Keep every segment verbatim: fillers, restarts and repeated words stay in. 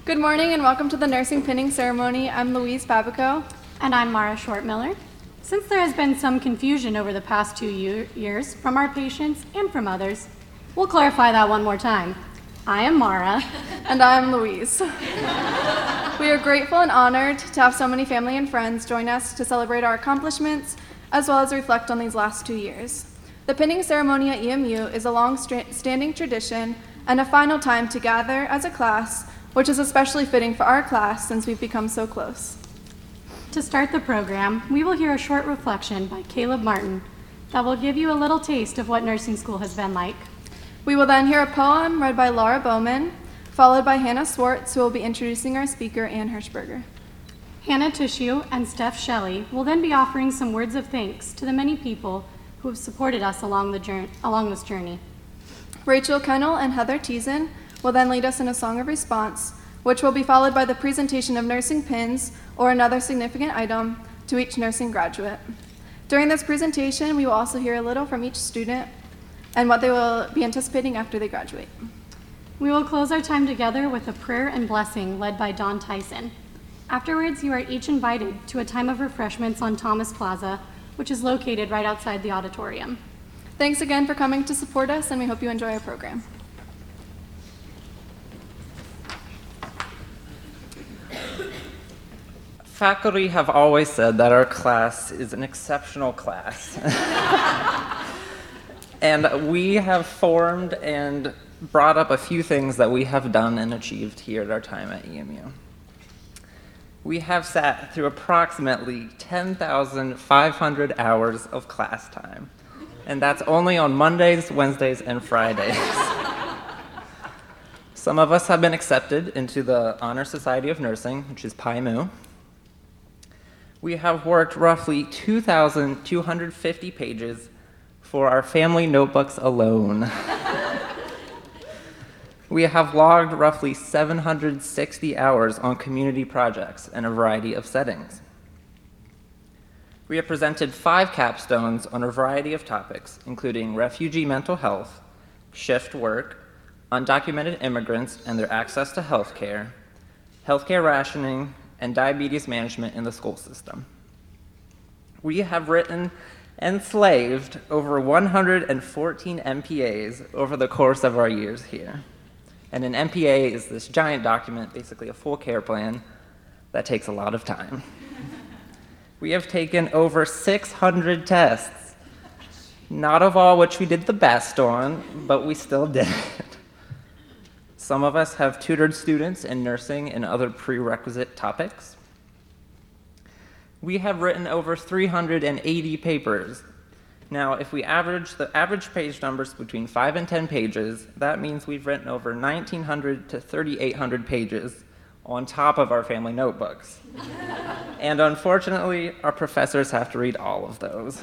Good morning and welcome to the nursing pinning ceremony. I'm Louise Babico. And I'm Mara Short-Miller. Since there has been some confusion over the past two year years from our patients and from others, we'll clarify that one more time. I am Mara. And I'm Louise. We are grateful and honored to have so many family and friends join us to celebrate our accomplishments as well as reflect on these last two years. The pinning ceremony at E M U is a long-standing tradition and a final time to gather as a class, which is especially fitting for our class since we've become so close. To start the program, we will hear a short reflection by Caleb Martin that will give you a little taste of what nursing school has been like. We will then hear a poem read by Laura Bowman, followed by Hannah Swartz, who will be introducing our speaker, Ann Hirschberger. Hannah Tishu and Steph Shelley will then be offering some words of thanks to the many people who have supported us along, the journey, along this journey. Rachel Kennel and Heather Teason will then lead us in a song of response, which will be followed by the presentation of nursing pins or another significant item to each nursing graduate. During this presentation, we will also hear a little from each student and what they will be anticipating after they graduate. We will close our time together with a prayer and blessing led by Don Tyson. Afterwards, you are each invited to a time of refreshments on Thomas Plaza, which is located right outside the auditorium. Thanks again for coming to support us, and we hope you enjoy our program. Faculty have always said that our class is an exceptional class. And we have formed and brought up a few things that we have done and achieved here at our time at E M U. We have sat through approximately ten thousand five hundred hours of class time, and that's only on Mondays, Wednesdays, and Fridays. Some of us have been accepted into the Honor Society of Nursing, which is Pi Mu. We have worked roughly two thousand two hundred fifty pages for our family notebooks alone. We have logged roughly seven hundred sixty hours on community projects in a variety of settings. We have presented five capstones on a variety of topics, including refugee mental health, shift work, undocumented immigrants and their access to healthcare, healthcare rationing, and diabetes management in the school system. We have written and slaved over one hundred fourteen M P As over the course of our years here. And an M P A is this giant document, basically a full care plan, that takes a lot of time. We have taken over six hundred tests, not of all which we did the best on, but we still did it. Some of us have tutored students in nursing and other prerequisite topics. We have written over three hundred eighty papers. Now, if we average the average page numbers between five and ten pages, that means we've written over nineteen hundred to thirty-eight hundred pages on top of our family notebooks. And unfortunately, our professors have to read all of those.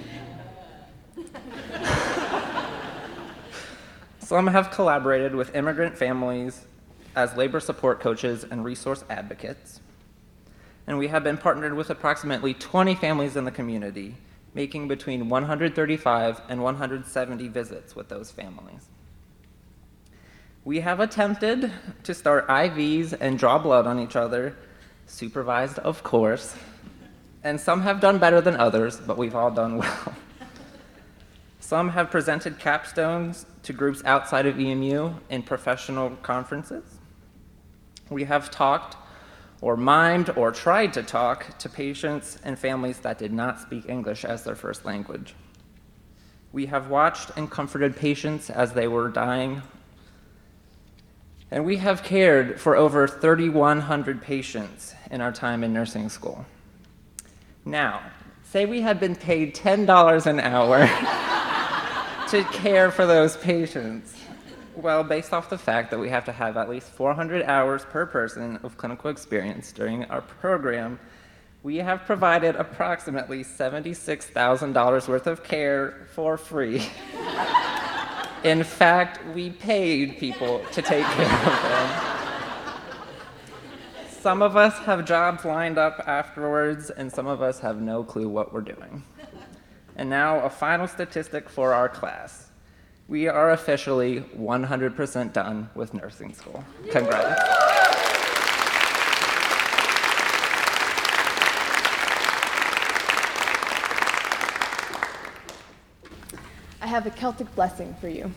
Some have collaborated with immigrant families as labor support coaches and resource advocates. And we have been partnered with approximately twenty families in the community, making between one hundred thirty-five and one hundred seventy visits with those families. We have attempted to start I Vs and draw blood on each other, supervised, of course, and some have done better than others, but we've all done well. Some have presented capstones to groups outside of E M U in professional conferences. We have talked or mimed or tried to talk to patients and families that did not speak English as their first language. We have watched and comforted patients as they were dying. And we have cared for over thirty-one hundred patients in our time in nursing school. Now, say we had been paid ten dollars an hour to care for those patients. Well, based off the fact that we have to have at least four hundred hours per person of clinical experience during our program, we have provided approximately seventy-six thousand dollars worth of care for free. In fact, we paid people to take care of them. Some of us have jobs lined up afterwards, and some of us have no clue what we're doing. And now, a final statistic for our class. We are officially one hundred percent done with nursing school. Congrats. have a Celtic blessing for you.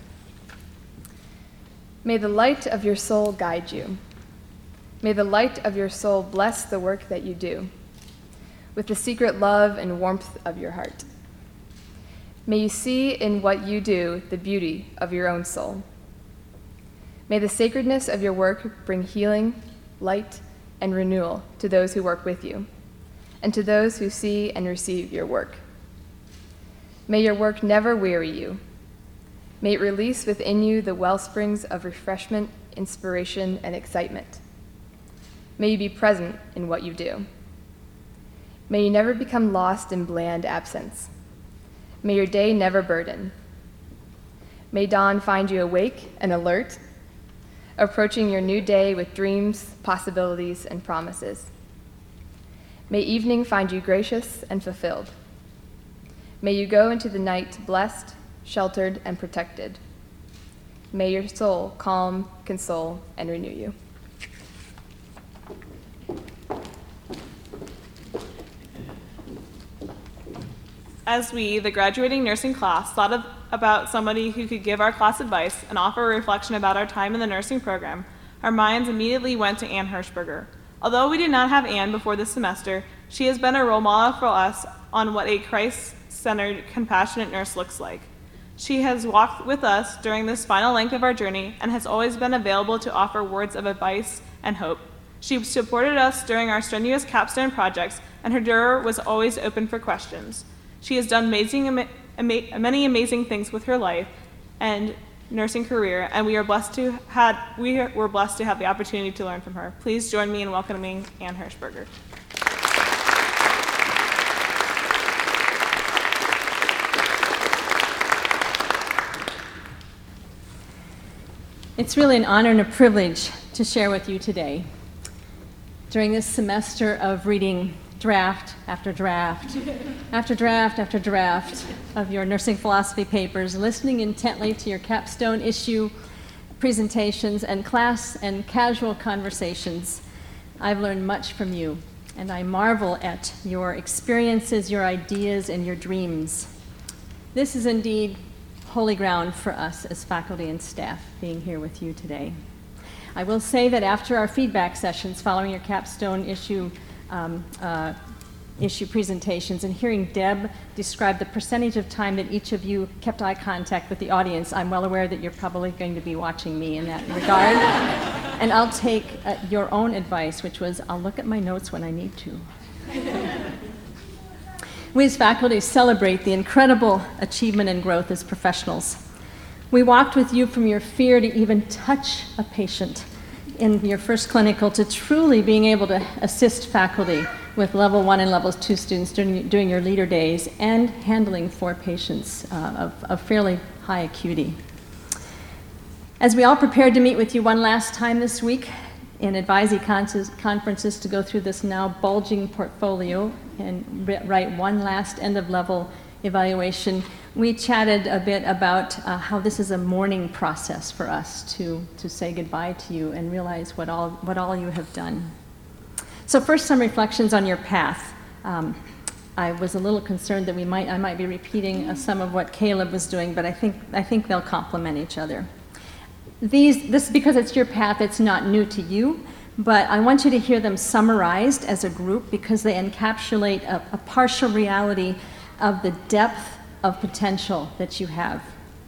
May the light of your soul guide you. May the light of your soul bless the work that you do, with the secret love and warmth of your heart. May you see in what you do the beauty of your own soul. May the sacredness of your work bring healing, light, and renewal to those who work with you, and to those who see and receive your work. May your work never weary you. May it release within you the wellsprings of refreshment, inspiration, and excitement. May you be present in what you do. May you never become lost in bland absence. May your day never burden. May dawn find you awake and alert, approaching your new day with dreams, possibilities, and promises. May evening find you gracious and fulfilled. May you go into the night blessed, sheltered, and protected. May your soul calm, console, and renew you. As we, the graduating nursing class, thought of, about somebody who could give our class advice and offer a reflection about our time in the nursing program, our minds immediately went to Ann Hirschberger. Although we did not have Ann before this semester, she has been a role model for us on what a Christ-centered, compassionate nurse looks like. She has walked with us during this final length of our journey and has always been available to offer words of advice and hope. She supported us during our strenuous capstone projects, and her door was always open for questions. She has done amazing, ama- ama- many amazing things with her life and nursing career, and we are blessed to had we are, we're blessed to have the opportunity to learn from her. Please join me in welcoming Ann Hirschberger. It's really an honor and a privilege to share with you today. During this semester of reading draft after draft, after draft after draft of your nursing philosophy papers, listening intently to your capstone issue presentations and class and casual conversations, I've learned much from you, and I marvel at your experiences, your ideas, and your dreams. This is indeed holy ground for us as faculty and staff being here with you today. I will say that after our feedback sessions following your capstone issue Um, uh, issue presentations and hearing Deb describe the percentage of time that each of you kept eye contact with the audience, I'm well aware that you're probably going to be watching me in that regard. And I'll take uh, your own advice, which was, I'll look at my notes when I need to. We as faculty celebrate the incredible achievement and growth as professionals. We walked with you from your fear to even touch a patient in your first clinical to truly being able to assist faculty with level one and level two students during, during your leader days and handling four patients uh, of, of fairly high acuity. As we all prepared to meet with you one last time this week in advisee conferences to go through this now bulging portfolio and write one last end of level evaluation, we chatted a bit about uh, how this is a mourning process for us to, to say goodbye to you and realize what all, what all you have done. So first, some reflections on your path. Um, I was a little concerned that we might, I might be repeating uh, some of what Caleb was doing, but I think, I think they'll complement each other. These, this, because it's your path, it's not new to you, but I want you to hear them summarized as a group because they encapsulate a, a partial reality of the depth of potential that you have.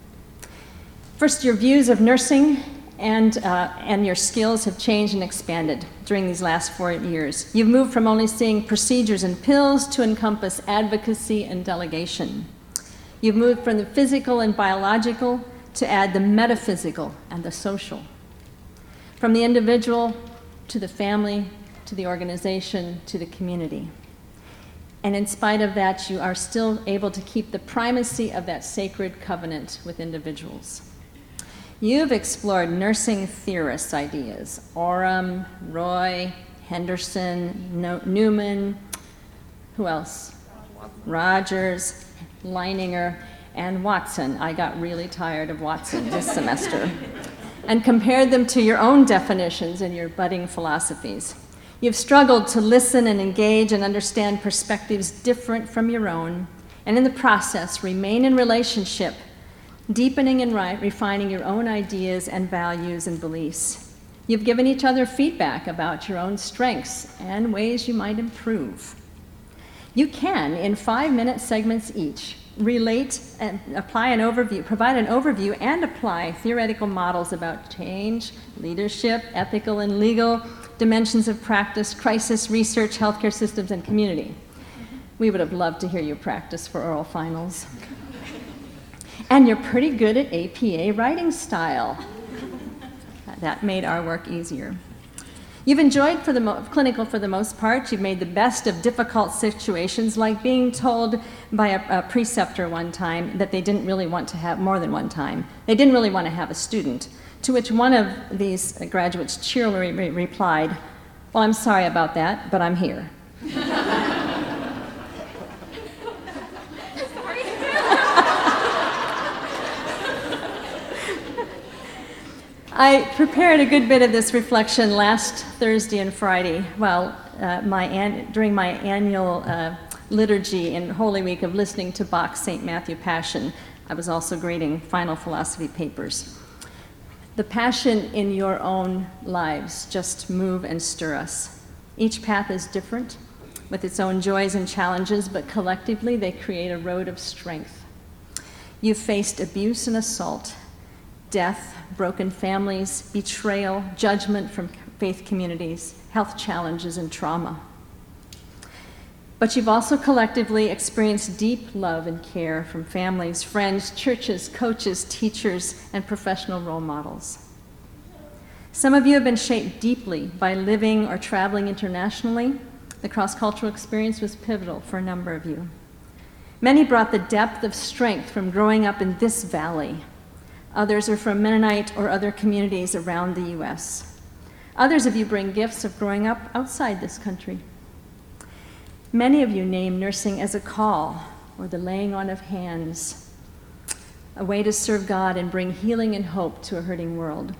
First, your views of nursing and, uh, and your skills have changed and expanded during these last four years. You've moved from only seeing procedures and pills to encompass advocacy and delegation. You've moved from the physical and biological to add the metaphysical and the social. From the individual to the family, to the organization, to the community. And in spite of that, you are still able to keep the primacy of that sacred covenant with individuals. You've explored nursing theorists' ideas, Oram, Roy, Henderson, no- Newman, who else? Rogers, Leininger, and Watson. I got really tired of Watson this semester. And compared them to your own definitions and your budding philosophies. You've struggled to listen and engage and understand perspectives different from your own, and in the process, remain in relationship deepening and ri- refining your own ideas and values and beliefs. You've given each other feedback about your own strengths and ways you might improve. You can, in five-minute segments each, relate and apply an overview, provide an overview and apply theoretical models about change, leadership, ethical and legal dimensions of practice, crisis, research, healthcare systems, and community. We would have loved to hear you practice for oral finals. And you're pretty good at A P A writing style. That made our work easier. You've enjoyed for the mo- clinical for the most part. You've made the best of difficult situations, like being told by a, a preceptor one time that they didn't really want to have, more than one time, they didn't really want to have a student, to which one of these graduates cheerily re- replied, "Well, I'm sorry about that, but I'm here." I prepared a good bit of this reflection last Thursday and Friday, well, uh, my an- during my annual uh, liturgy in Holy Week of listening to Bach's Saint Matthew Passion. I was also grading final philosophy papers. The passion in your own lives just move and stir us. Each path is different, with its own joys and challenges, but collectively they create a road of strength. You've faced abuse and assault, death, broken families, betrayal, judgment from faith communities, health challenges, and trauma. But you've also collectively experienced deep love and care from families, friends, churches, coaches, teachers, and professional role models. Some of you have been shaped deeply by living or traveling internationally. The cross-cultural experience was pivotal for a number of you. Many brought the depth of strength from growing up in this valley. Others are from Mennonite or other communities around the U S. Others of you bring gifts of growing up outside this country. Many of you name nursing as a call or the laying on of hands, a way to serve God and bring healing and hope to a hurting world.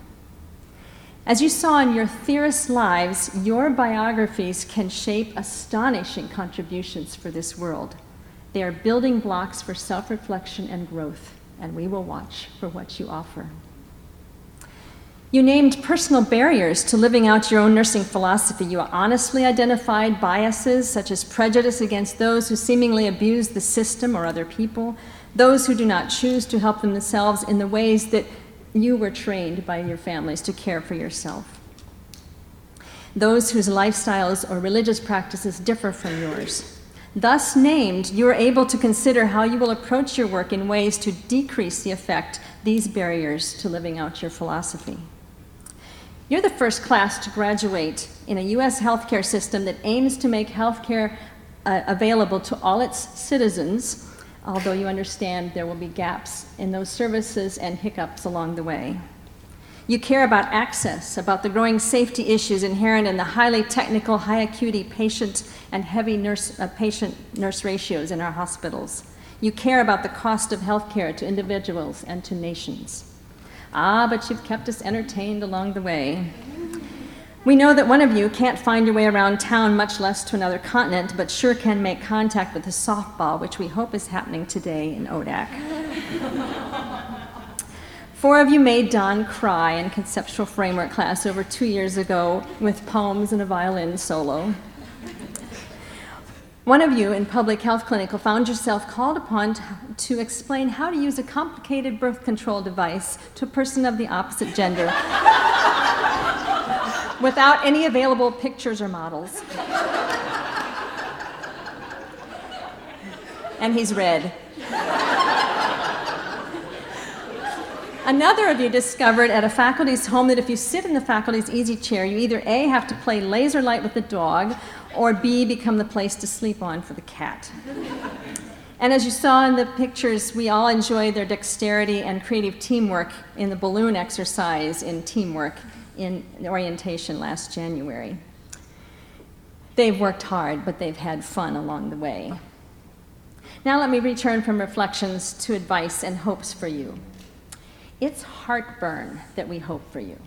As you saw in your theorists' lives, your biographies can shape astonishing contributions for this world. They are building blocks for self-reflection and growth, and we will watch for what you offer. You named personal barriers to living out your own nursing philosophy. You honestly identified biases such as prejudice against those who seemingly abuse the system or other people, those who do not choose to help themselves in the ways that you were trained by your families to care for yourself, those whose lifestyles or religious practices differ from yours. Thus named, you are able to consider how you will approach your work in ways to decrease the effect these barriers to living out your philosophy. You're the first class to graduate in a U S healthcare system that aims to make healthcare uh, available to all its citizens, although you understand there will be gaps in those services and hiccups along the way. You care about access, about the growing safety issues inherent in the highly technical, high acuity patient and heavy nurse, uh, patient-nurse ratios in our hospitals. You care about the cost of healthcare to individuals and to nations. Ah, but you've kept us entertained along the way. We know that one of you can't find your way around town, much less to another continent, but sure can make contact with a softball, which we hope is happening today in O D A C. Four of you made Don cry in conceptual framework class over two years ago with poems and a violin solo. One of you in public health clinical found yourself called upon to, to explain how to use a complicated birth control device to a person of the opposite gender without any available pictures or models. And he's red. Another of you discovered at a faculty's home that if you sit in the faculty's easy chair, you either A, have to play laser light with the dog, or B, become the place to sleep on for the cat. And as you saw in the pictures, we all enjoyed their dexterity and creative teamwork in the balloon exercise in teamwork in orientation last January. They've worked hard, but they've had fun along the way. Now let me return from reflections to advice and hopes for you. It's heartburn that we hope for you.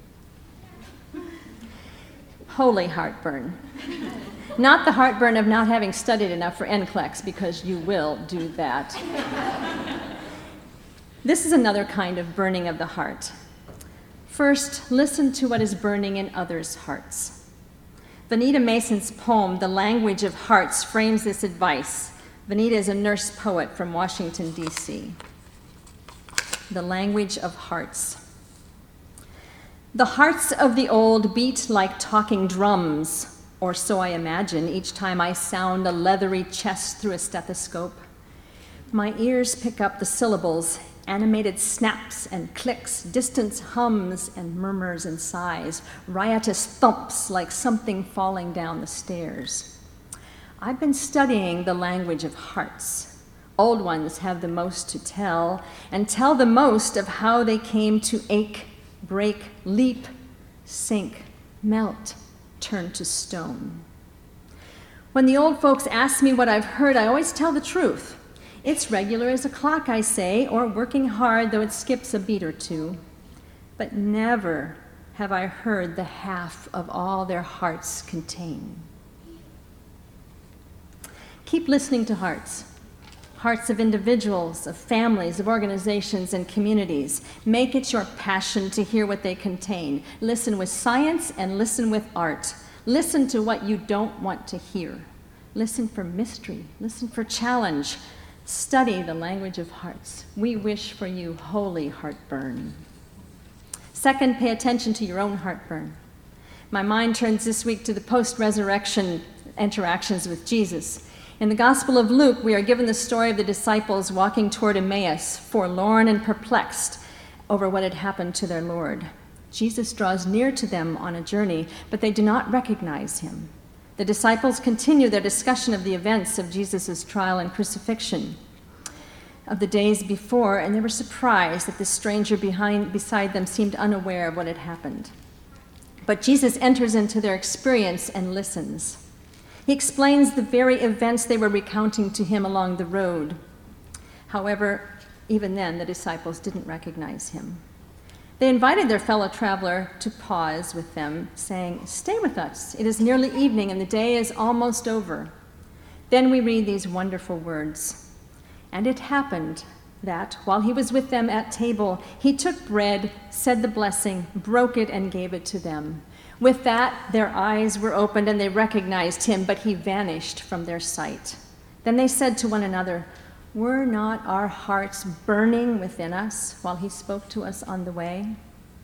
Holy heartburn. Not the heartburn of not having studied enough for N C L E X, because you will do that. This is another kind of burning of the heart. First, listen to what is burning in others' hearts. Vanita Mason's poem, The Language of Hearts, frames this advice. Vanita is a nurse poet from Washington, D C The Language of Hearts. The hearts of the old beat like talking drums, or so I imagine each time I sound a leathery chest through a stethoscope. My ears pick up the syllables, animated snaps and clicks, distant hums and murmurs and sighs, riotous thumps like something falling down the stairs. I've been studying the language of hearts. Old ones have the most to tell, and tell the most of how they came to ache, break, leap, sink, melt, turn to stone. When the old folks ask me what I've heard, I always tell the truth. It's regular as a clock, I say, or working hard, though it skips a beat or two. But never have I heard the half of all their hearts contain. Keep listening to hearts. Hearts of individuals, of families, of organizations, and communities. Make it your passion to hear what they contain. Listen with science and listen with art. Listen to what you don't want to hear. Listen for mystery. Listen for challenge. Study the language of hearts. We wish for you holy heartburn. Second, pay attention to your own heartburn. My mind turns this week to the post-resurrection interactions with Jesus. In the Gospel of Luke, we are given the story of the disciples walking toward Emmaus, forlorn and perplexed over what had happened to their Lord. Jesus draws near to them on a journey, but they do not recognize him. The disciples continue their discussion of the events of Jesus' trial and crucifixion of the days before, and they were surprised that the stranger behind, beside them seemed unaware of what had happened. But Jesus enters into their experience and listens. He explains the very events they were recounting to him along the road. However, even then, the disciples didn't recognize him. They invited their fellow traveler to pause with them, saying, "Stay with us. It is nearly evening and the day is almost over." Then we read these wonderful words. And it happened that, while he was with them at table, he took bread, said the blessing, broke it, and gave it to them. With that, their eyes were opened and they recognized him, but he vanished from their sight. Then they said to one another, "Were not our hearts burning within us while he spoke to us on the way?"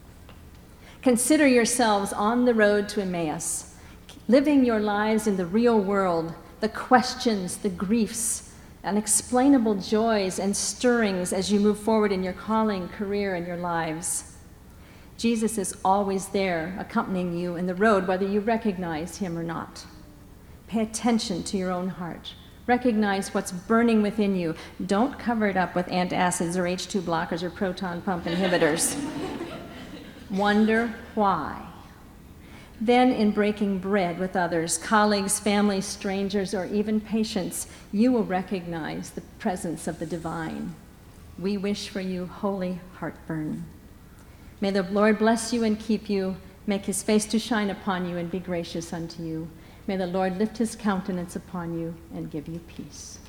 Consider yourselves on the road to Emmaus, living your lives in the real world, the questions, the griefs, unexplainable joys and stirrings as you move forward in your calling, career, and your lives. Jesus is always there, accompanying you in the road, whether you recognize him or not. Pay attention to your own heart. Recognize what's burning within you. Don't cover it up with antacids or H two blockers or proton pump inhibitors. Wonder why. Then, in breaking bread with others, colleagues, families, strangers, or even patients, you will recognize the presence of the divine. We wish for you holy heartburn. May the Lord bless you and keep you, make his face to shine upon you and be gracious unto you. May the Lord lift his countenance upon you and give you peace.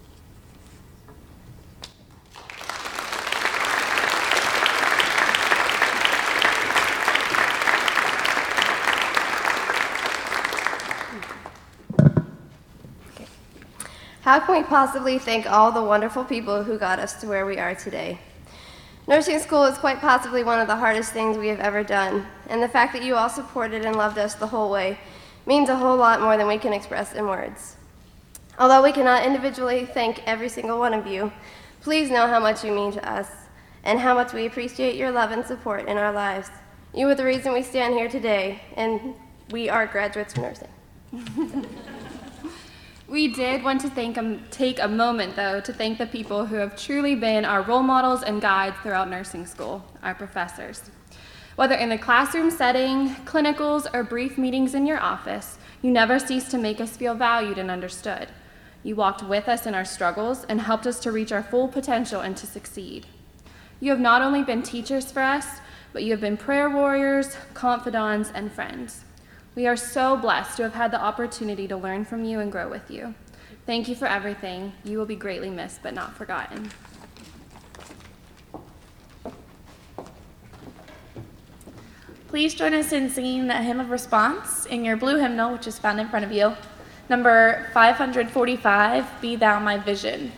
How can we possibly thank all the wonderful people who got us to where we are today? Nursing school is quite possibly one of the hardest things we have ever done, and the fact that you all supported and loved us the whole way means a whole lot more than we can express in words. Although we cannot individually thank every single one of you, please know how much you mean to us and how much we appreciate your love and support in our lives. You are the reason we stand here today, and we are graduates of nursing. We did want to thank, um, take a moment, though, to thank the people who have truly been our role models and guides throughout nursing school, our professors. Whether in the classroom setting, clinicals, or brief meetings in your office, you never ceased to make us feel valued and understood. You walked with us in our struggles and helped us to reach our full potential and to succeed. You have not only been teachers for us, but you have been prayer warriors, confidants, and friends. We are so blessed to have had the opportunity to learn from you and grow with you. Thank you for everything. You will be greatly missed, but not forgotten. Please join us in singing a hymn of response in your blue hymnal, which is found in front of you. Number five forty-five, Be Thou My Vision.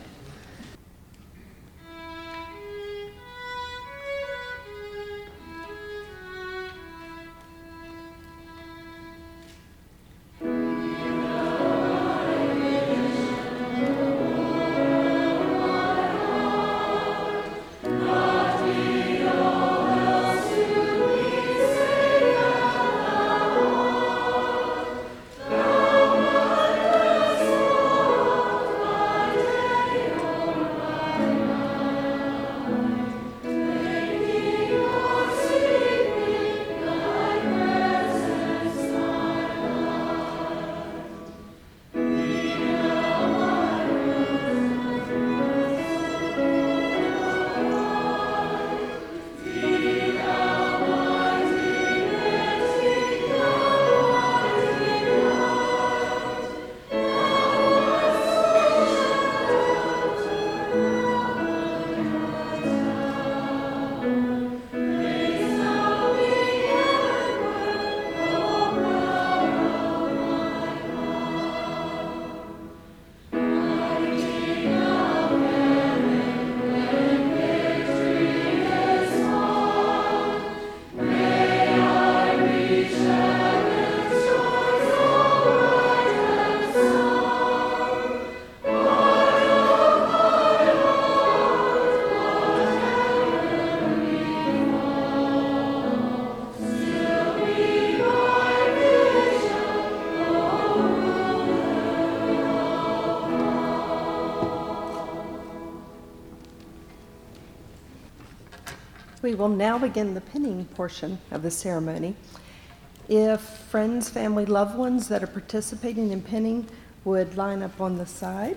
We will now begin the pinning portion of the ceremony. If friends, family, loved ones that are participating in pinning would line up on the side.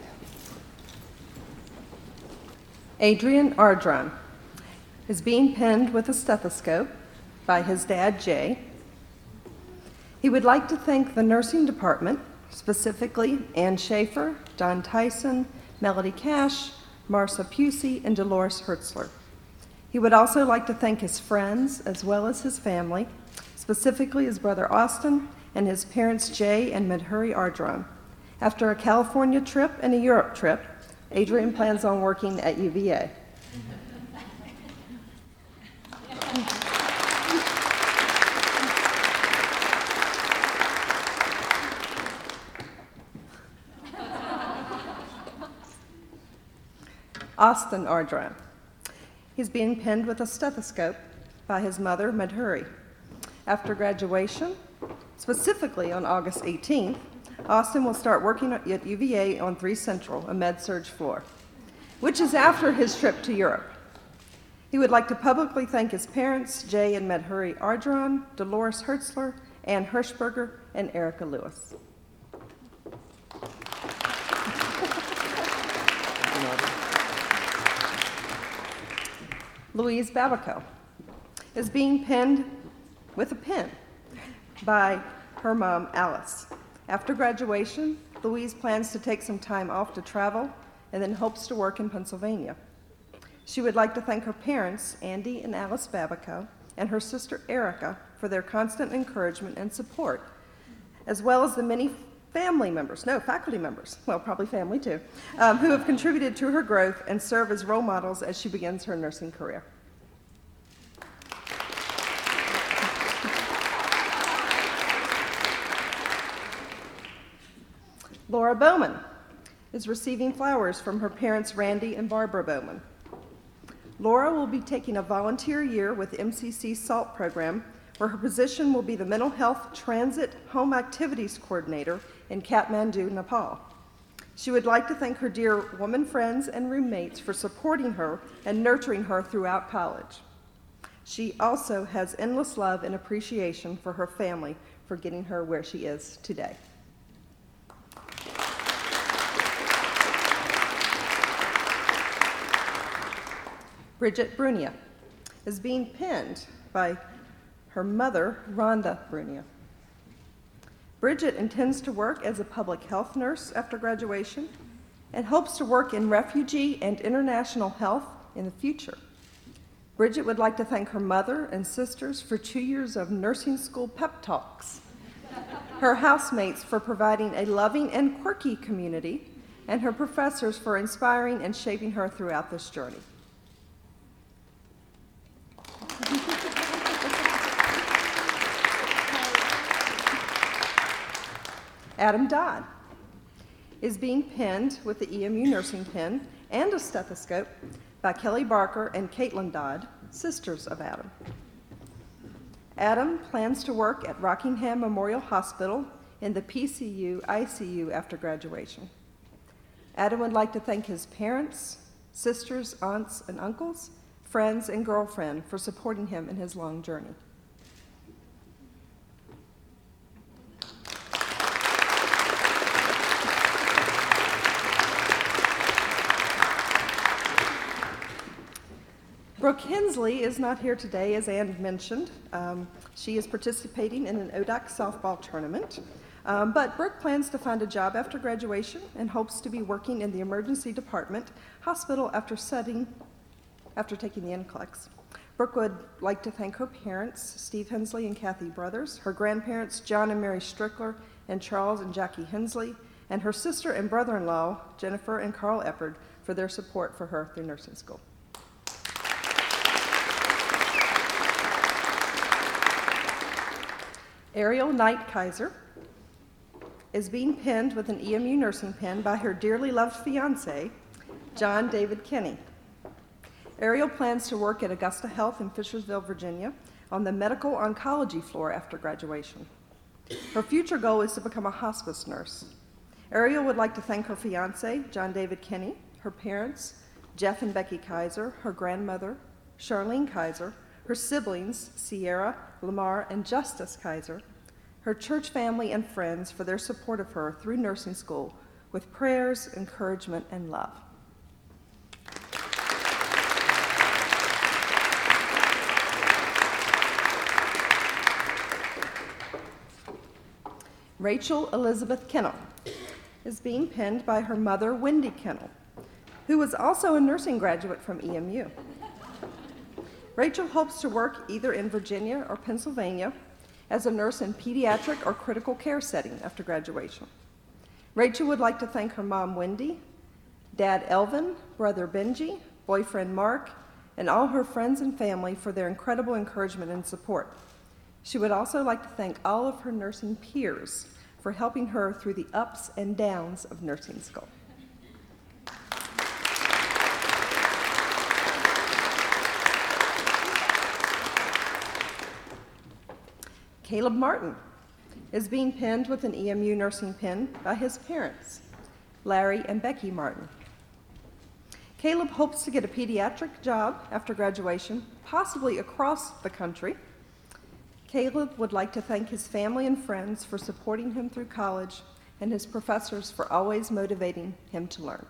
Adrian Ardron is being pinned with a stethoscope by his dad, Jay. He would like to thank the nursing department, specifically Ann Schaefer, Don Tyson, Melody Cash, Marcia Pusey, and Dolores Hertzler. He would also like to thank his friends as well as his family, specifically his brother Austin and his parents Jay and Medhuri Ardron. After a California trip and a Europe trip, Adrian plans on working at U V A. Austin Ardron. He's being pinned with a stethoscope by his mother, Medhuri. After graduation, specifically on August eighteenth, Austin will start working at U V A on three Central, a med-surg floor, which is after his trip to Europe. He would like to publicly thank his parents, Jay and Medhuri Ardron, Dolores Hertzler, Ann Hirschberger, and Erica Lewis. Louise Babico is being pinned with a pin by her mom, Alice. After graduation, Louise plans to take some time off to travel and then hopes to work in Pennsylvania. She would like to thank her parents, Andy and Alice Babico, and her sister, Erica, for their constant encouragement and support, as well as the many family members, no, faculty members, well, probably family too, um, who have contributed to her growth and serve as role models as she begins her nursing career. Laura Bowman is receiving flowers from her parents, Randy and Barbara Bowman. Laura will be taking a volunteer year with M C C SALT program, where her position will be the Mental Health Transit Home Activities Coordinator in Kathmandu, Nepal. She would like to thank her dear woman friends and roommates for supporting her and nurturing her throughout college. She also has endless love and appreciation for her family for getting her where she is today. Bridget Brunia is being pinned by her mother, Rhonda Brunia. Bridget intends to work as a public health nurse after graduation and hopes to work in refugee and international health in the future. Bridget would like to thank her mother and sisters for two years of nursing school pep talks, her housemates for providing a loving and quirky community, and her professors for inspiring and shaping her throughout this journey. Adam Dodd is being pinned with the E M U nursing pin and a stethoscope by Kelly Barker and Caitlin Dodd, sisters of Adam. Adam plans to work at Rockingham Memorial Hospital in the P C U I C U after graduation. Adam would like to thank his parents, sisters, aunts, and uncles, friends, and girlfriend for supporting him in his long journey. Brooke Hensley is not here today, as Ann mentioned. Um, she is participating in an O D A C softball tournament. Um, but Brooke plans to find a job after graduation and hopes to be working in the emergency department hospital after studying, after taking the N C L E X. Brooke would like to thank her parents, Steve Hensley and Kathy Brothers, her grandparents, John and Mary Strickler, and Charles and Jackie Hensley, and her sister and brother-in-law, Jennifer and Carl Eppard, for their support for her through nursing school. Ariel Knight Kaiser is being pinned with an E M U nursing pin by her dearly loved fiance, John David Kinney. Ariel plans to work at Augusta Health in Fishersville, Virginia, on the medical oncology floor after graduation. Her future goal is to become a hospice nurse. Ariel would like to thank her fiance, John David Kinney, her parents, Jeff and Becky Kaiser, her grandmother, Charlene Kaiser, her siblings, Sierra, Lamar, and Justice Kaiser, her church family and friends for their support of her through nursing school with prayers, encouragement, and love. Rachel Elizabeth Kennel is being pinned by her mother, Wendy Kennel, who was also a nursing graduate from E M U. Rachel hopes to work either in Virginia or Pennsylvania as a nurse in pediatric or critical care setting after graduation. Rachel would like to thank her mom, Wendy, dad, Elvin, brother, Benji, boyfriend, Mark, and all her friends and family for their incredible encouragement and support. She would also like to thank all of her nursing peers for helping her through the ups and downs of nursing school. Caleb Martin is being pinned with an E M U nursing pin by his parents, Larry and Becky Martin. Caleb hopes to get a pediatric job after graduation, possibly across the country. Caleb would like to thank his family and friends for supporting him through college and his professors for always motivating him to learn.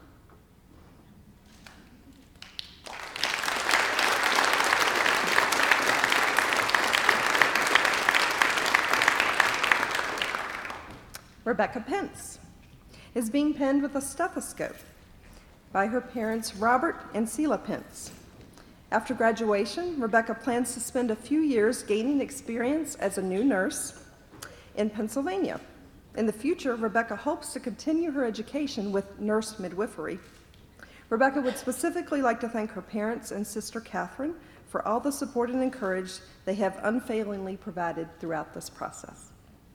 Rebecca Pence is being pinned with a stethoscope by her parents, Robert and Seela Pence. After graduation, Rebecca plans to spend a few years gaining experience as a new nurse in Pennsylvania. In the future, Rebecca hopes to continue her education with nurse midwifery. Rebecca would specifically like to thank her parents and sister Catherine for all the support and encouragement they have unfailingly provided throughout this process.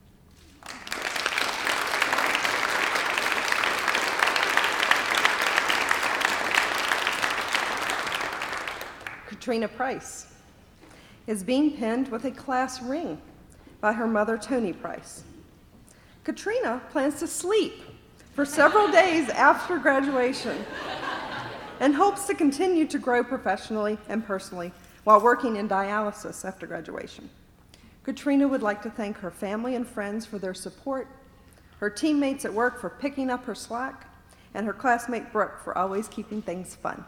Katrina Price is being pinned with a class ring by her mother, Tony Price. Katrina plans to sleep for several days after graduation and hopes to continue to grow professionally and personally while working in dialysis after graduation. Katrina would like to thank her family and friends for their support, her teammates at work for picking up her slack, and her classmate Brooke for always keeping things fun.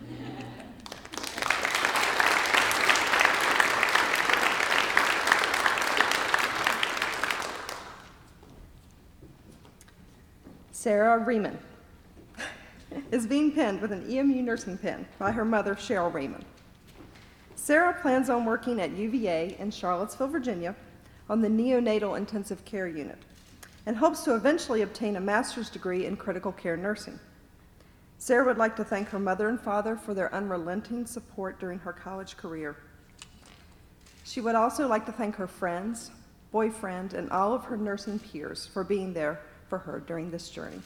Sarah Riemann is being pinned with an E M U nursing pin by her mother, Cheryl Riemann. Sarah plans on working at U V A in Charlottesville, Virginia, on the neonatal intensive care unit, and hopes to eventually obtain a master's degree in critical care nursing. Sarah would like to thank her mother and father for their unrelenting support during her college career. She would also like to thank her friends, boyfriend, and all of her nursing peers for being there for her during this journey.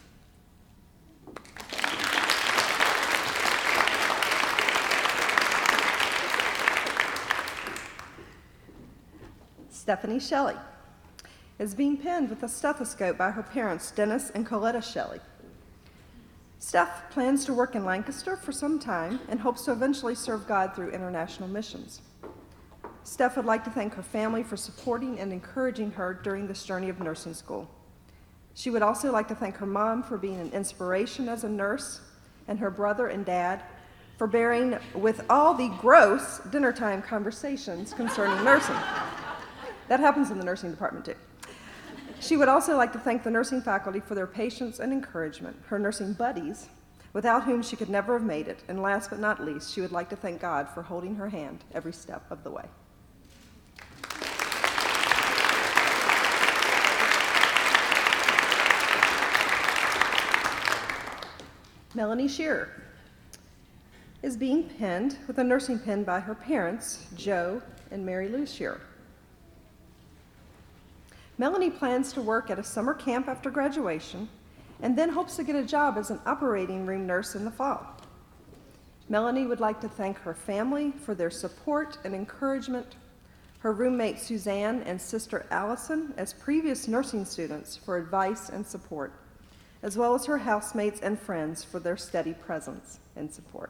Stephanie Shelley is being pinned with a stethoscope by her parents, Dennis and Coletta Shelley. Steph plans to work in Lancaster for some time and hopes to eventually serve God through international missions. Steph would like to thank her family for supporting and encouraging her during this journey of nursing school. She would also like to thank her mom for being an inspiration as a nurse, and her brother and dad for bearing with all the gross dinner time conversations concerning nursing. That happens in the nursing department too. She would also like to thank the nursing faculty for their patience and encouragement, her nursing buddies, without whom she could never have made it, and last but not least, she would like to thank God for holding her hand every step of the way. Melanie Shearer is being pinned with a nursing pin by her parents, Joe and Mary Lou Shearer. Melanie plans to work at a summer camp after graduation and then hopes to get a job as an operating room nurse in the fall. Melanie would like to thank her family for their support and encouragement, her roommate Suzanne and sister Allison as previous nursing students for advice and support, as well as her housemates and friends for their steady presence and support.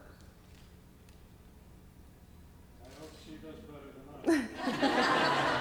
I hope she does better than I.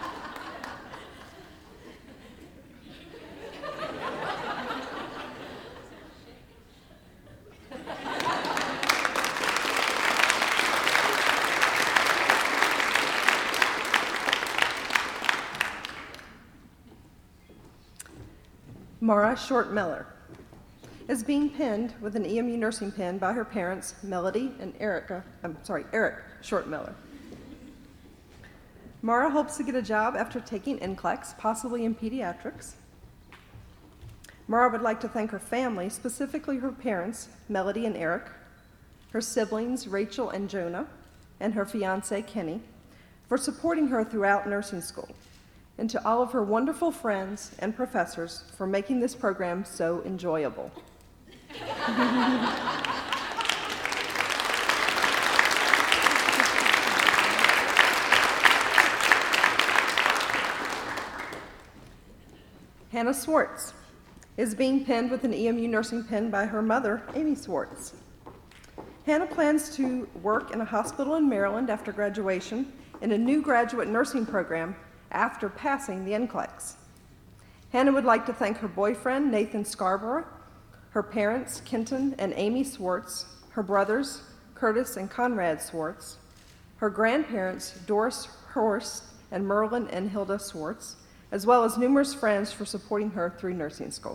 Mara Short Miller is being pinned with an E M U nursing pin by her parents, Melody and Erica, I'm sorry, Eric Short Miller. Mara hopes to get a job after taking N C L E X, possibly in pediatrics. Mara would like to thank her family, specifically her parents, Melody and Eric, her siblings, Rachel and Jonah, and her fiance, Kenny, for supporting her throughout nursing school, and to all of her wonderful friends and professors for making this program so enjoyable. Hannah Swartz is being pinned with an E M U nursing pin by her mother, Amy Swartz. Hannah plans to work in a hospital in Maryland after graduation in a new graduate nursing program after passing the N C L E X. Hannah would like to thank her boyfriend, Nathan Scarborough, her parents, Kenton and Amy Swartz, her brothers, Curtis and Conrad Swartz, her grandparents, Doris Horst and Merlin and Hilda Swartz, as well as numerous friends for supporting her through nursing school.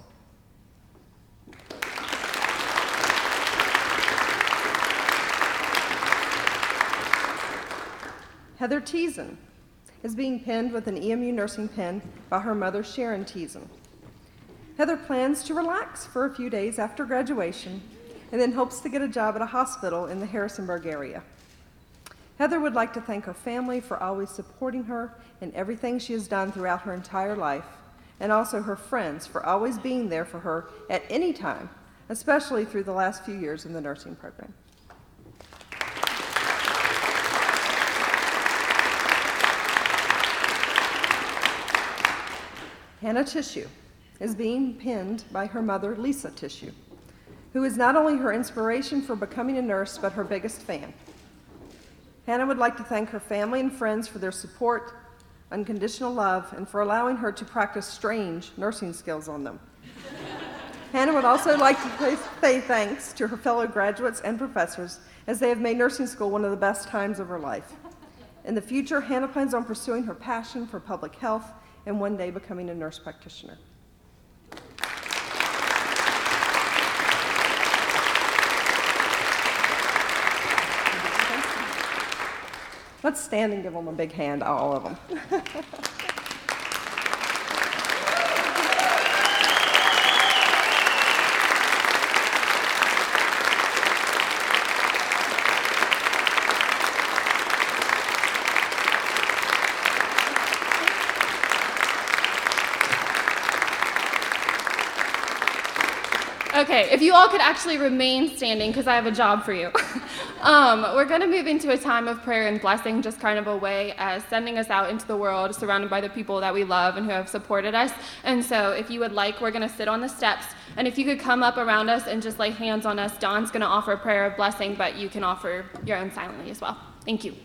Heather Teason is being pinned with an E M U nursing pin by her mother, Sharon Teason. Heather plans to relax for a few days after graduation and then hopes to get a job at a hospital in the Harrisonburg area. Heather would like to thank her family for always supporting her in everything she has done throughout her entire life, and also her friends for always being there for her at any time, especially through the last few years in the nursing program. Hannah Tissue is being pinned by her mother, Lisa Tissue, who is not only her inspiration for becoming a nurse, but her biggest fan. Hannah would like to thank her family and friends for their support, unconditional love, and for allowing her to practice strange nursing skills on them. Hannah would also like to say thanks to her fellow graduates and professors, as they have made nursing school one of the best times of her life. In the future, Hannah plans on pursuing her passion for public health and one day becoming a nurse practitioner. Let's stand and give them a big hand, all of them. Okay, if you all could actually remain standing, because I have a job for you. um, we're going to move into a time of prayer and blessing, just kind of a way as sending us out into the world, surrounded by the people that we love and who have supported us. And so if you would like, we're going to sit on the steps. And if you could come up around us and just lay hands on us, Don's going to offer a prayer of blessing, but you can offer your own silently as well. Thank you.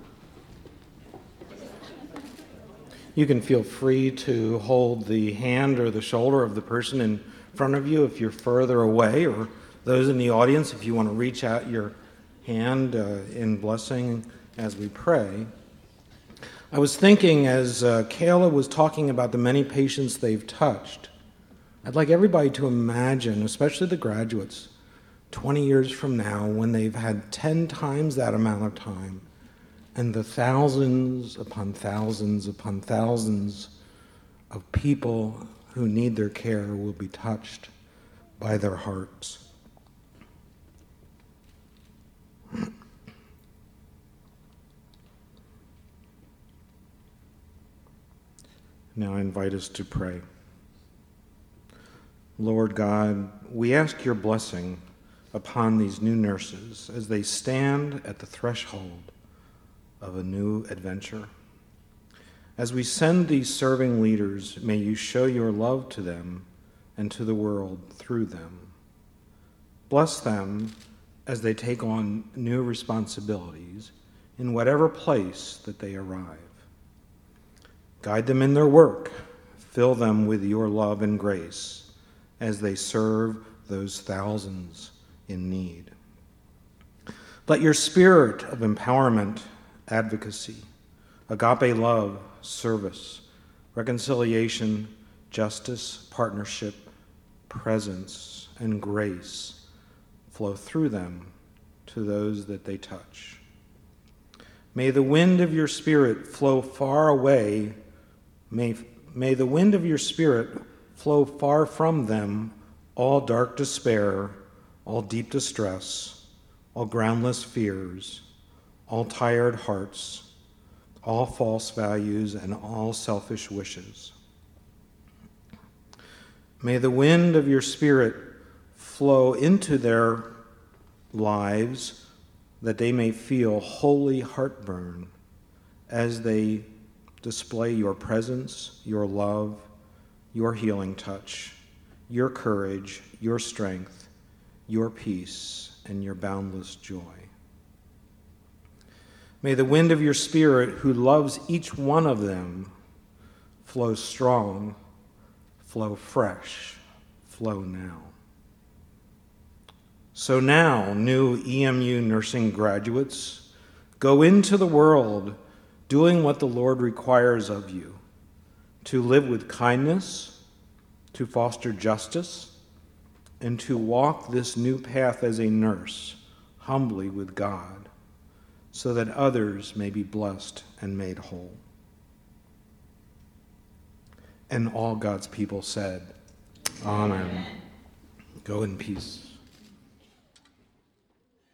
You can feel free to hold the hand or the shoulder of the person in front of you if you're further away, or those in the audience if you want to reach out your hand uh, in blessing as we pray. I was thinking as uh, Kayla was talking about the many patients they've touched, I'd like everybody to imagine, especially the graduates, twenty years from now when they've had ten times that amount of time and the thousands upon thousands upon thousands of people who need their care will be touched by their hearts. Now I invite us to pray. Lord God, we ask your blessing upon these new nurses as they stand at the threshold of a new adventure. As we send these serving leaders, may you show your love to them and to the world through them. Bless them as they take on new responsibilities in whatever place that they arrive. Guide them in their work. Fill them with your love and grace as they serve those thousands in need. Let your spirit of empowerment, advocacy, agape love, service, reconciliation, justice, partnership, presence, and grace flow through them to those that they touch. May the wind of your spirit flow far away. May, may the wind of your spirit flow far from them all dark despair, all deep distress, all groundless fears, all tired hearts, all false values, and all selfish wishes. May the wind of your spirit flow into their lives that they may feel holy heartburn as they display your presence, your love, your healing touch, your courage, your strength, your peace, and your boundless joy. May the wind of your spirit, who loves each one of them, flow strong, flow fresh, flow now. So now, new E M U nursing graduates, go into the world doing what the Lord requires of you, to live with kindness, to foster justice, and to walk this new path as a nurse, humbly with God, so that others may be blessed and made whole. And all God's people said, Amen. Amen. Go in peace.